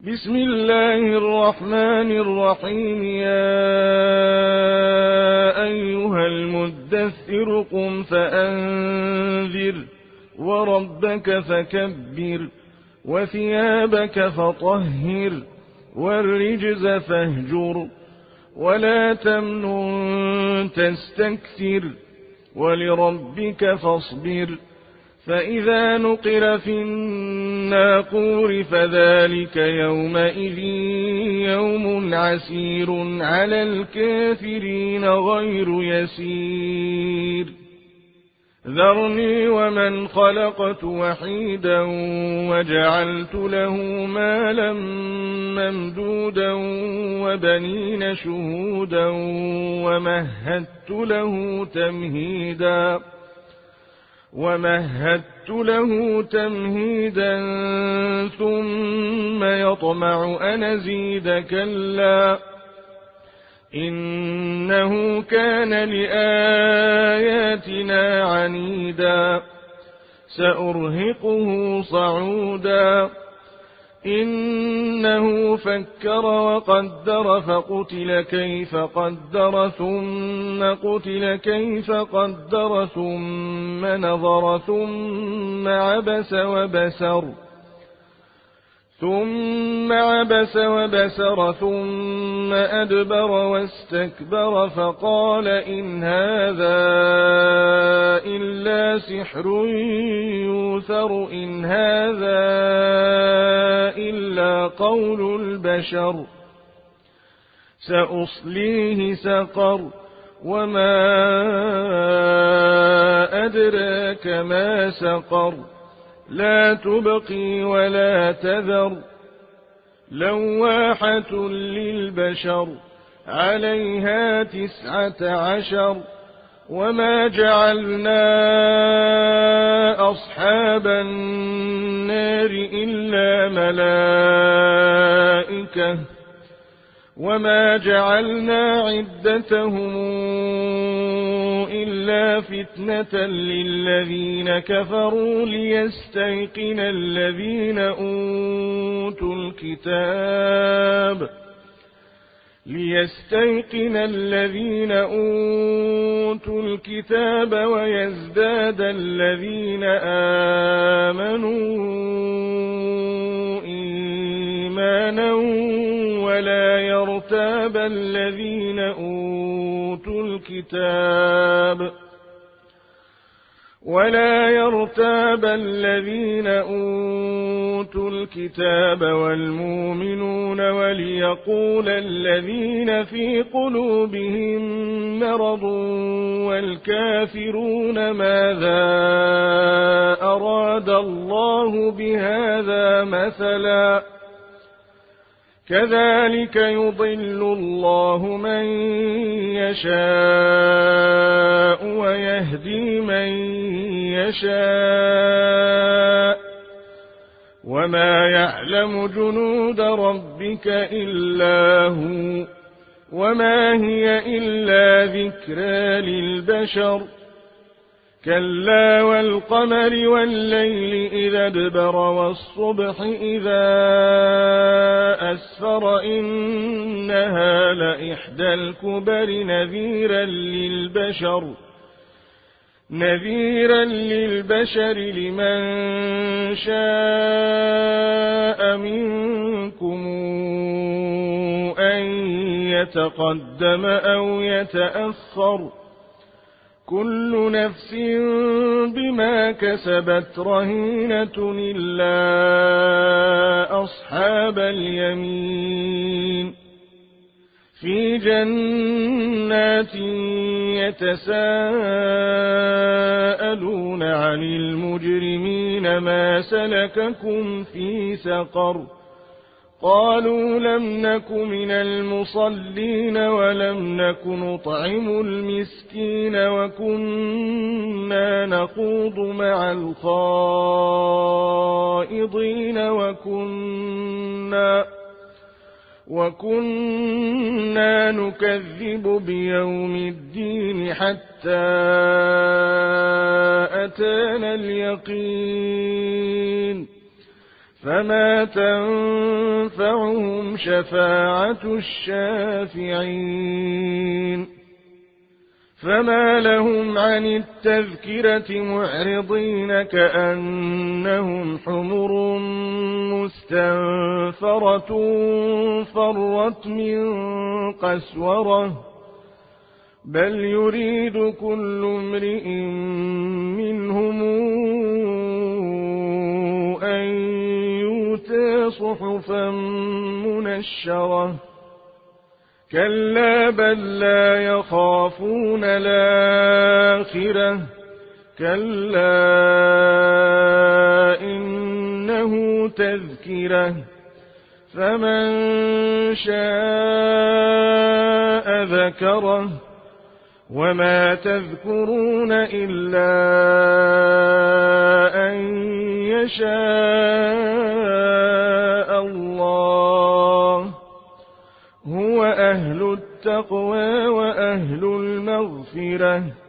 بسم الله الرحمن الرحيم. يا أيها المدثر قم فأنذر وربك فكبر وثيابك فطهر والرجز فاهجر ولا تمنن تستكثر ولربك فاصبر. فإذا نقر في الناقور فذلك يومئذ يوم عسير على الكافرين غير يسير. ذرني ومن خلقت وحيدا وجعلت له مالا ممدودا وبنين شهودا ومهدت له تمهيدا ثم يطمع أن أزيد كلا إنه كان لآياتنا عنيدا سأرهقه صعودا إنه فكر وقدر فقتل كيف قدر ثم قتل كيف قدر ثم نظر ثم عبس وبسر ثم أدبر واستكبر فقال إن هذا إلا سحر يؤثر إن هذا إلا قول البشر سأصليه سقر وما أدراك ما سقر لا تبقي ولا تذر لواحة للبشر عليها 19 وما جعلنا أصحاب النار إلا ملائكة وما جعلنا عدتهم إلا فتنة للذين كفروا ليستيقن الذين أوتوا الكتاب ويزداد الذين آمنوا إيمانا ولا يرتاب الذين أوتوا الكتاب والمؤمنون وليقول الذين في قلوبهم مرض والكافرون ماذا أراد الله بهذا مثلا كذلك يضل الله من يشاء ويهدي من يشاء وما يعلم جنود ربك إلا هو وما هي إلا ذكرى للبشر كلا والقمر والليل إذا ادبر والصبح إذا أسفر إنها لإحدى الكبر نذيرا للبشر لمن شاء منكم أن يتقدم أو يتأخر كل نفس بما كسبت رهينة إلا أصحاب اليمين في جنات يتساءلون عن المجرمين ما سلككم في سقر قالوا لم نك من المصلين ولم نك نطعم المسكين وكنا نخوض مع الخائضين وكنا نكذب بيوم الدين حتى أتانا اليقين فما تنفعهم تنفعهم شفاعة الشافعين فما لهم عن التذكرة معرضين كأنهم حمر مستنفرة فرت من قسورة بل يريد كل امرئ منهم أن يؤتى صحفا منشرة كلا بل لا يخافون الآخرة كلا إنه تذكرة فمن شاء ذكره وما تذكرون إلا أن يشاء الله هو أهل التقوى وأهل المغفرة